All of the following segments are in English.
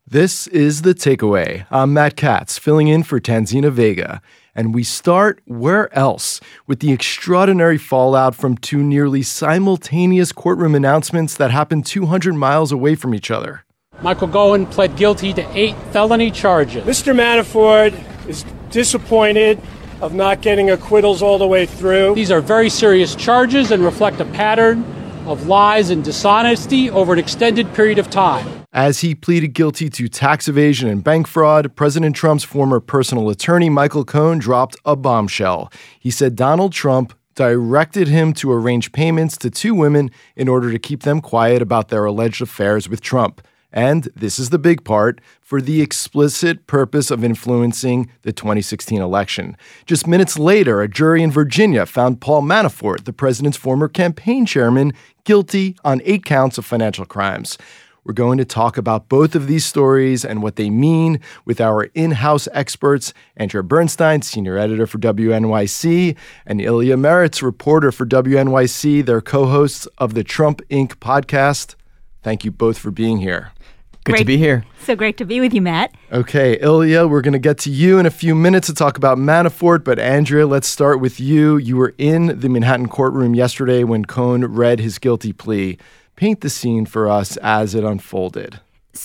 This is The Takeaway. I'm Matt Katz, filling in for Tanzina Vega. And we start where else? With the extraordinary fallout from two nearly simultaneous courtroom announcements that happened 200 miles away from each other. Michael Cohen pled guilty to 8 felony charges. Mr. Manafort is disappointed of not getting acquittals all the way through. These are very serious charges and reflect a pattern of lies and dishonesty over an extended period of time. As he pleaded guilty to tax evasion and bank fraud, President Trump's former personal attorney, Michael Cohen, dropped a bombshell. He said Donald Trump directed him to arrange payments to 2 women in order to keep them quiet about their alleged affairs with Trump. And this is the big part, for the explicit purpose of influencing the 2016 election. Just minutes later, a jury in Virginia found Paul Manafort, the president's former campaign chairman, guilty on 8 counts of financial crimes. We're going to talk about both of these stories and what they mean with our in-house experts, Andrea Bernstein, senior editor for WNYC, and Ilya Meritz, reporter for WNYC. They're co-hosts of the Trump Inc. podcast. Thank you both for being here. Good to be here. So great to be with you, Matt. Okay, Ilya, we're going to get to you in a few minutes to talk about Manafort, but Andrea, let's start with you. You were in the Manhattan courtroom yesterday when Cohen read his guilty plea. Paint the scene for us as it unfolded.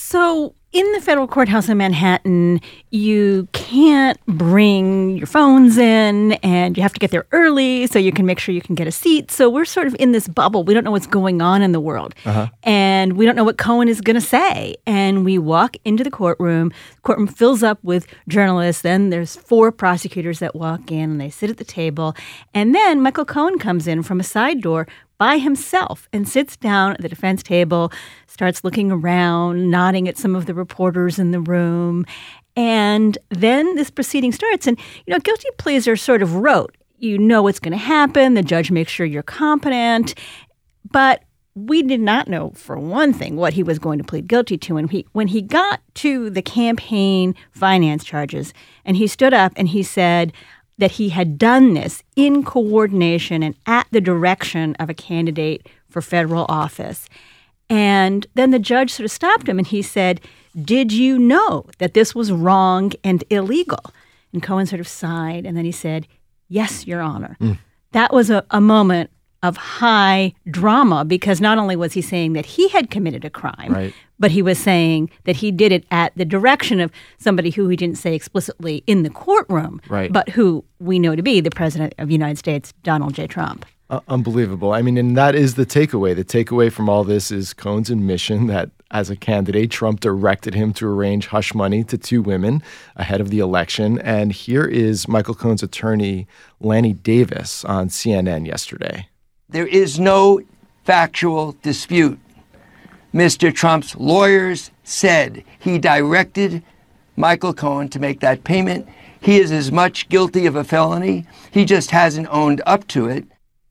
So in the federal courthouse in Manhattan, you can't bring your phones in, and you have to get there early so you can make sure you can get a seat. So we're sort of in this bubble. We don't know what's going on in the world. And we don't know what Cohen is going to say. And we walk into the courtroom. The courtroom fills up with journalists. Then there's 4 prosecutors that walk in, and they sit at the table. And then Michael Cohen comes in from a side door by himself and sits down at the defense table, starts looking around, nodding at some of the reporters in the room. And then this proceeding starts. And, guilty pleas are sort of rote. You know what's going to happen. The judge makes sure you're competent. But we did not know, for one thing, what he was going to plead guilty to. And when he got to the campaign finance charges, and he stood up and he said that he had done this in coordination and at the direction of a candidate for federal office. And then the judge sort of stopped him and he said, "Did you know that this was wrong and illegal?" And Cohen sort of sighed and then he said, "Yes, Your Honor." That was a moment of high drama because not only was he saying that he had committed a crime, but he was saying that he did it at the direction of somebody who he didn't say explicitly in the courtroom, but who we know to be the President of the United States, Donald J. Trump. Unbelievable. I mean, and that is the takeaway. The takeaway from all this is Cohen's admission that as a candidate, Trump directed him to arrange hush money to 2 women ahead of the election. And here is Michael Cohen's attorney, Lanny Davis, on CNN yesterday. There is no factual dispute. Mr. Trump's lawyers said he directed Michael Cohen to make that payment. He is as much guilty of a felony. He just hasn't owned up to it.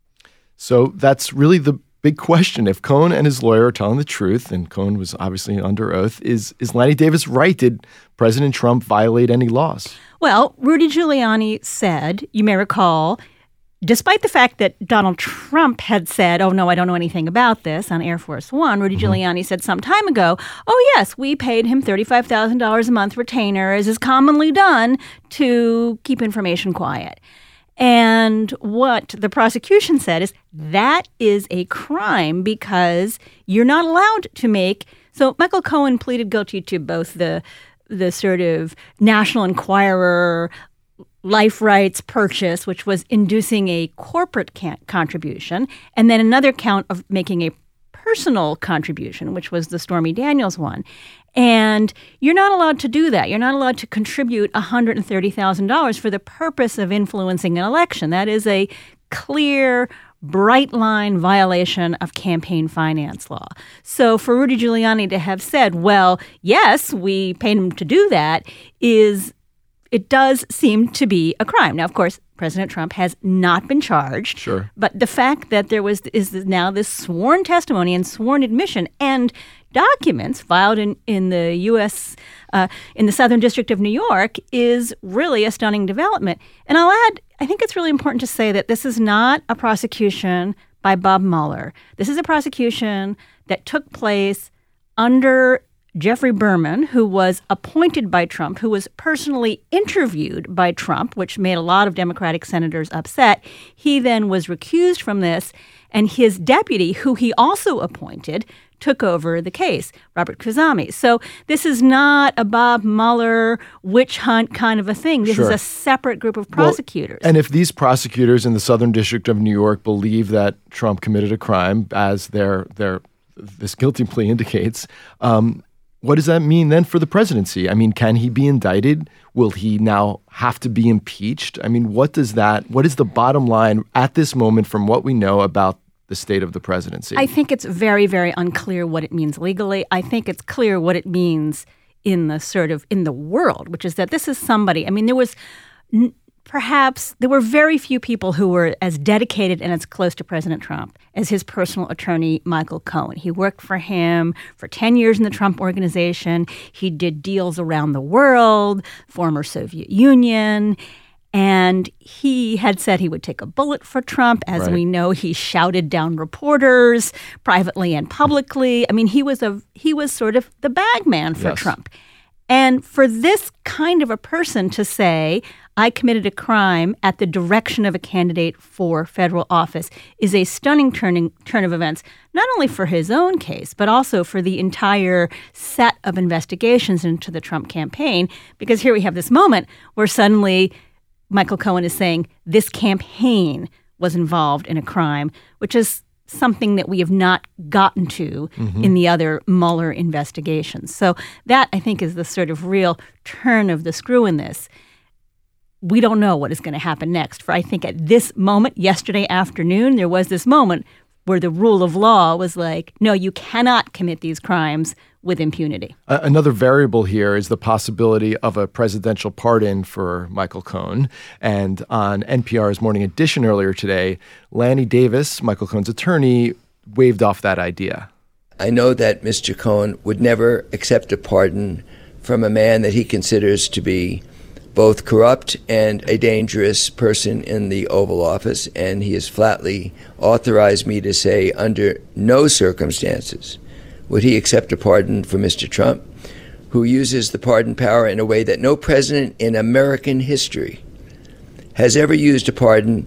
So that's really the big question. If Cohen and his lawyer are telling the truth, and Cohen was obviously under oath, is Lanny Davis right? Did President Trump violate any laws? Well, Rudy Giuliani said, you may recall, despite the fact that Donald Trump had said, "Oh, no, I don't know anything about this," on Air Force One, Rudy Giuliani said some time ago, "Oh, yes, we paid him $35,000 a month retainer, as is commonly done, to keep information quiet." And what the prosecution said is that is a crime because you're not allowed to make. So Michael Cohen pleaded guilty to both the sort of National Enquirer life rights purchase, which was inducing a corporate contribution, and then another count of making a personal contribution, which was the Stormy Daniels one. And you're not allowed to do that. You're not allowed to contribute $130,000 for the purpose of influencing an election. That is a clear, bright line violation of campaign finance law. So for Rudy Giuliani to have said, well, yes, we paid him to do that, it does seem to be a crime. Now, of course, President Trump has not been charged. Sure. But the fact that there is now this sworn testimony and sworn admission and documents filed in the U.S. In the Southern District of New York is really a stunning development. And I'll add, I think it's really important to say that this is not a prosecution by Bob Mueller. This is a prosecution that took place under Jeffrey Berman, who was appointed by Trump, who was personally interviewed by Trump, which made a lot of Democratic senators upset. He then was recused from this, and his deputy, who he also appointed, took over the case, Robert Khuzami. So this is not a Bob Mueller witch hunt kind of a thing. This is a separate group of prosecutors. Well, and if these prosecutors in the Southern District of New York believe that Trump committed a crime, as this guilty plea indicates, what does that mean then for the presidency? I mean, can he be indicted? Will he now have to be impeached? I mean, what is the bottom line at this moment from what we know about the state of the presidency? I think it's very, very unclear what it means legally. I think it's clear what it means in the world, which is that this is somebody. I mean, there were very few people who were as dedicated and as close to President Trump as his personal attorney, Michael Cohen. He worked for him for 10 years in the Trump organization. He did deals around the world, former Soviet Union. And he had said he would take a bullet for Trump. As we know, he shouted down reporters privately and publicly. I mean, he was sort of the bag man for Trump. And for this kind of a person to say, I committed a crime at the direction of a candidate for federal office is a stunning turn of events, not only for his own case, but also for the entire set of investigations into the Trump campaign. Because here we have this moment where suddenly Michael Cohen is saying this campaign was involved in a crime, which is something that we have not gotten to in the other Mueller investigations. So that, I think, is the sort of real turn of the screw in this. We don't know what is going to happen next. For I think at this moment, yesterday afternoon, there was this moment where the rule of law was like, no, you cannot commit these crimes with impunity. Another variable here is the possibility of a presidential pardon for Michael Cohen. And on NPR's Morning Edition earlier today, Lanny Davis, Michael Cohen's attorney, waved off that idea. I know that Mr. Cohen would never accept a pardon from a man that he considers to be both corrupt and a dangerous person in the Oval Office, and he has flatly authorized me to say under no circumstances would he accept a pardon for Mr. Trump, who uses the pardon power in a way that no president in American history has ever used a pardon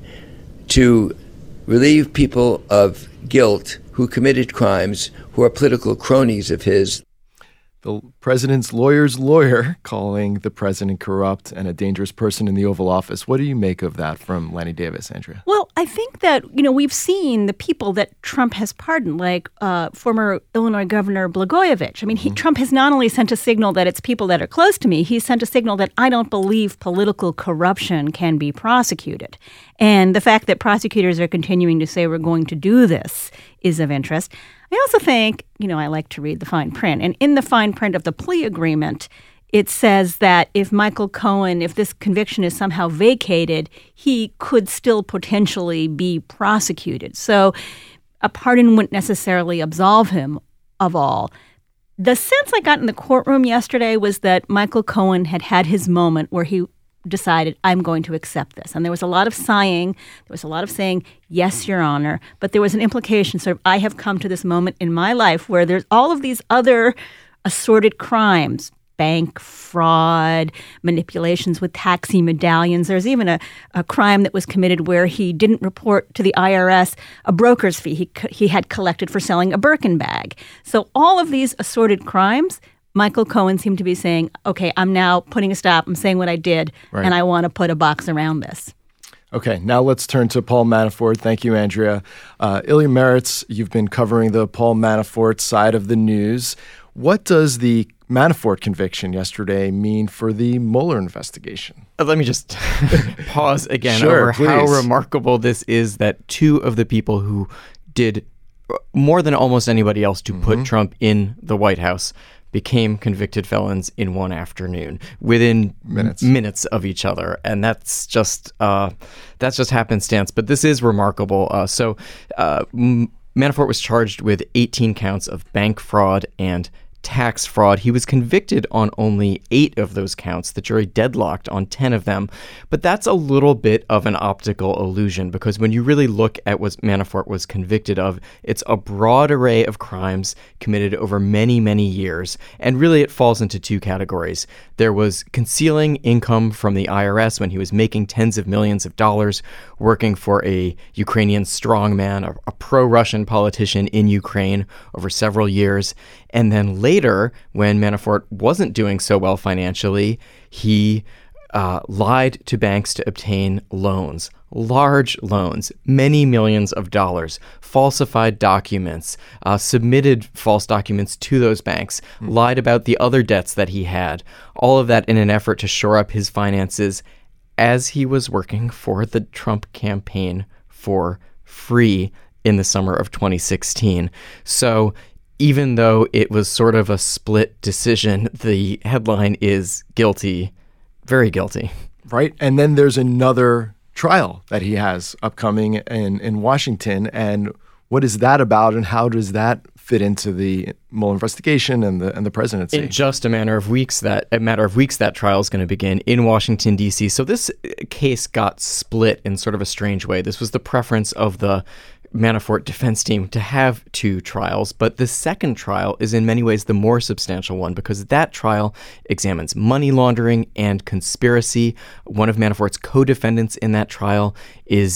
to relieve people of guilt who committed crimes, who are political cronies of his. The president's lawyer's lawyer calling the president corrupt and a dangerous person in the Oval Office. What do you make of that from Lanny Davis, Andrea? Well, I think that, we've seen the people that Trump has pardoned, like former Illinois Governor Blagojevich. I mean, Trump has not only sent a signal that it's people that are close to me, he's sent a signal that I don't believe political corruption can be prosecuted. And the fact that prosecutors are continuing to say we're going to do this is of interest. I also think, I like to read the fine print. And in the fine print of the plea agreement, it says that if Michael Cohen, if this conviction is somehow vacated, he could still potentially be prosecuted. So a pardon wouldn't necessarily absolve him of all. The sense I got in the courtroom yesterday was that Michael Cohen had his moment where he decided, I'm going to accept this. And there was a lot of sighing. There was a lot of saying, yes, Your Honor. But there was an implication, sort of, I have come to this moment in my life where there's all of these other assorted crimes, bank fraud, manipulations with taxi medallions. There's even a crime that was committed where he didn't report to the IRS a broker's fee he had collected for selling a Birkin bag. So all of these assorted crimes, Michael Cohen seemed to be saying, okay, I'm now putting a stop. I'm saying what I did, and I want to put a box around this. Okay, now let's turn to Paul Manafort. Thank you, Andrea. Ilya Meritz, you've been covering the Paul Manafort side of the news. What does the Manafort conviction yesterday mean for the Mueller investigation? Let me just pause again over how remarkable this is that two of the people who did more than almost anybody else to put Trump in the White House became convicted felons in one afternoon within minutes of each other. And that's just happenstance. But this is remarkable. So Manafort was charged with 18 counts of bank fraud and tax fraud. He was convicted on only 8 of those counts. The jury deadlocked on 10 of them. But that's a little bit of an optical illusion, because when you really look at what Manafort was convicted of, it's a broad array of crimes committed over many, many years. And really it falls into 2 categories. There was concealing income from the IRS when he was making tens of millions of dollars, working for a Ukrainian strongman, a pro-Russian politician in Ukraine over several years. And then later, when Manafort wasn't doing so well financially, he lied to banks to obtain loans, large loans, many millions of dollars, falsified documents, submitted false documents to those banks, lied about the other debts that he had, all of that in an effort to shore up his finances as he was working for the Trump campaign for free in the summer of 2016. So even though it was sort of a split decision, the headline is guilty, very guilty. Right. And then there's another trial that he has upcoming in Washington. And what is that about, and how does that fit into the Mueller investigation and the presidency? In just a matter of weeks, that trial is going to begin in Washington, D.C. So this case got split in sort of a strange way. This was the preference of the Manafort defense team to have 2 trials, but the second trial is in many ways the more substantial one, because that trial examines money laundering and conspiracy. One of Manafort's co-defendants in that trial is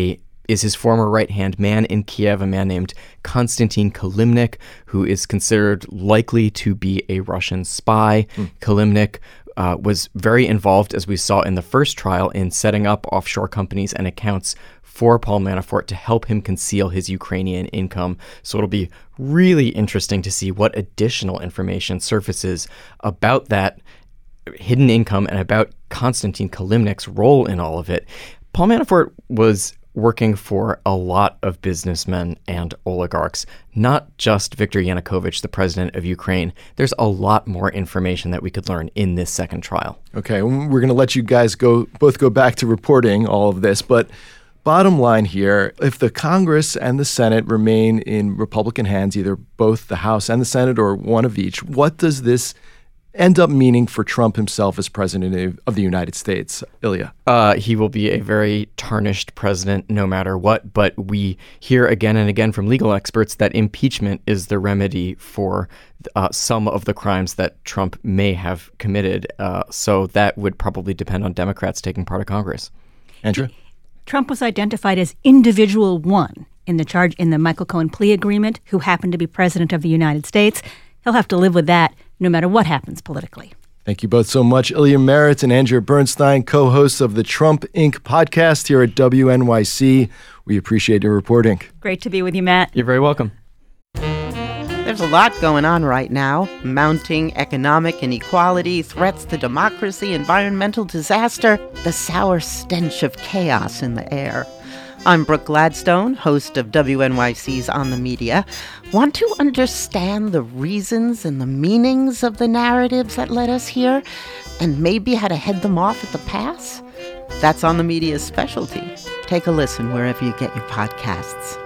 his former right-hand man in Kiev, a man named Konstantin Kilimnik, who is considered likely to be a Russian spy. Kilimnik was very involved, as we saw in the first trial, in setting up offshore companies and accounts for Paul Manafort to help him conceal his Ukrainian income. So it'll be really interesting to see what additional information surfaces about that hidden income and about Konstantin Kilimnik's role in all of it. Paul Manafort was working for a lot of businessmen and oligarchs, not just Viktor Yanukovych, the president of Ukraine. There's a lot more information that we could learn in this second trial. Okay, we're going to let you guys both go back to reporting all of this, but bottom line here, if the Congress and the Senate remain in Republican hands, either both the House and the Senate or one of each, what does this end up meaning for Trump himself as president of the United States? Ilya? He will be a very tarnished president no matter what, but we hear again and again from legal experts that impeachment is the remedy for some of the crimes that Trump may have committed. So that would probably depend on Democrats taking part of Congress. Andrew? Trump was identified as individual 1 in the Michael Cohen plea agreement, who happened to be president of the United States. He'll have to live with that no matter what happens politically. Thank you both so much. Ilya Marritz and Andrea Bernstein, co-hosts of the Trump Inc. podcast here at WNYC. We appreciate your reporting. Great to be with you, Matt. You're very welcome. There's a lot going on right now. Mounting economic inequality, threats to democracy, environmental disaster, the sour stench of chaos in the air. I'm Brooke Gladstone, host of WNYC's On the Media. Want to understand the reasons and the meanings of the narratives that led us here, and maybe how to head them off at the pass? That's On the Media's specialty. Take a listen wherever you get your podcasts.